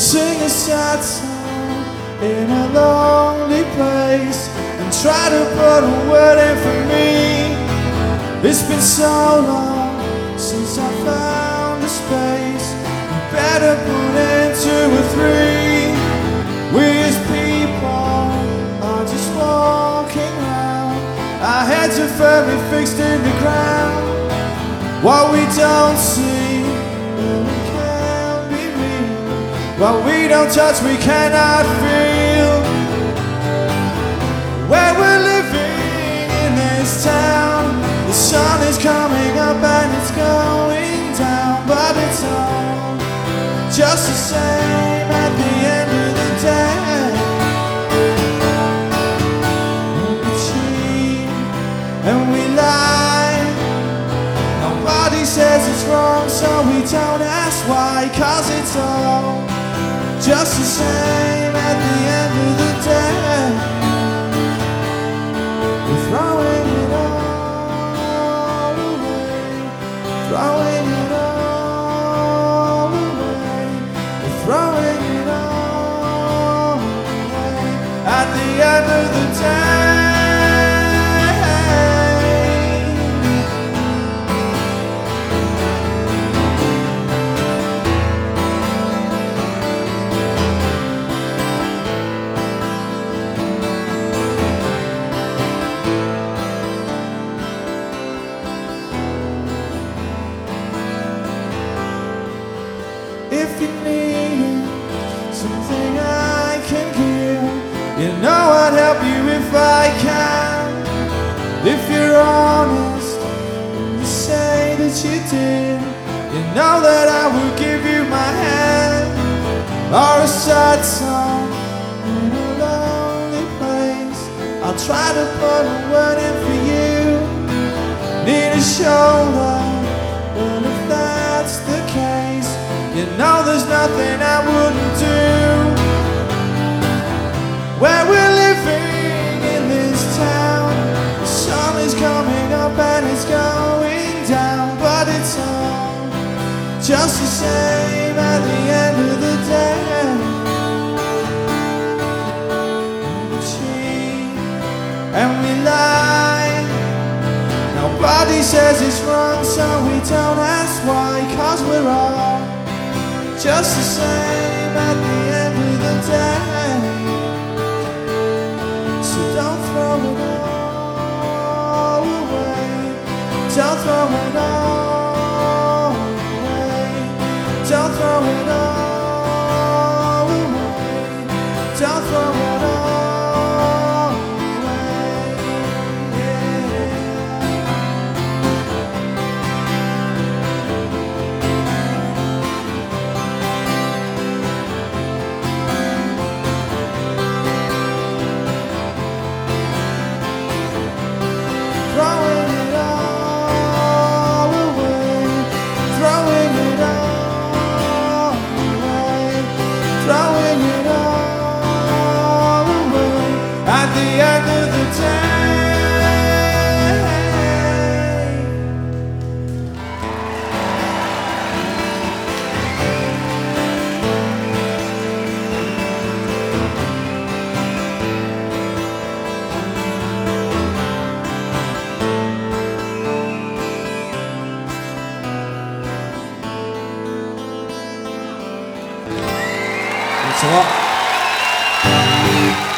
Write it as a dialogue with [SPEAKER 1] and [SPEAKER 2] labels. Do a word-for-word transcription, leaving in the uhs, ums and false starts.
[SPEAKER 1] sing a sad song in a lonely place and try to put a word in for me. It's been so long since I found a space. You better put in two or three. We as people are just walking round, our heads are firmly fixed in the ground. What we don't see, well, we can't be real. What we don't touch, we cannot feel. Where we're living in this town, the sun is coming up and it's going down, but it's all just the same at the end of the day. We cheat and we lie. Nobody says it's wrong, so we don't ask why, 'cause it's all just the same at the end of the day. We're throwing it all away, throwing it all away, we're throwing it all away at the end of the day. If you need something I can give, you know I'd help you if I can. If you're honest and you say that you did, you know that I will give you my hand. Or a sad song in a lonely place, I'll try to put a word in for you. Need a shoulder, well if that's the case, you know there's nothing I wouldn't do. Where we're living in this town, the sun is coming up and it's going down, but it's all just the same at the end of the day. We cheat and we lie. Nobody says it's wrong, so we don't ask why, 'cause we're all just the same at the end of the day. So don't throw it all away, don't throw it all away, don't throw it all away, don't throw it all away, yeah. Throwing it all away, throwing it all away, throwing it all away at the end of the day.
[SPEAKER 2] Thanks a lot.